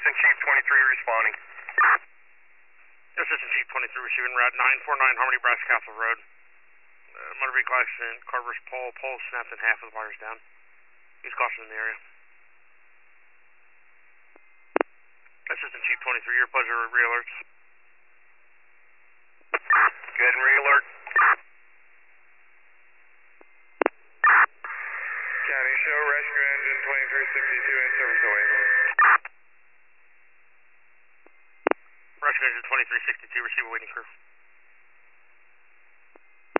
Assistant Chief 23 responding. Assistant Chief 23 receiving route 949 Harmony Brass Castle Road. Motor vehicle accident, car versus pole snapped in half with wires down. Use caution in the area. Assistant Chief 23, your pleasure, re-alerts. Good and re-alert. County show, rescue engine 2362 in service away. Rescue engine 2362, receive awaiting crew.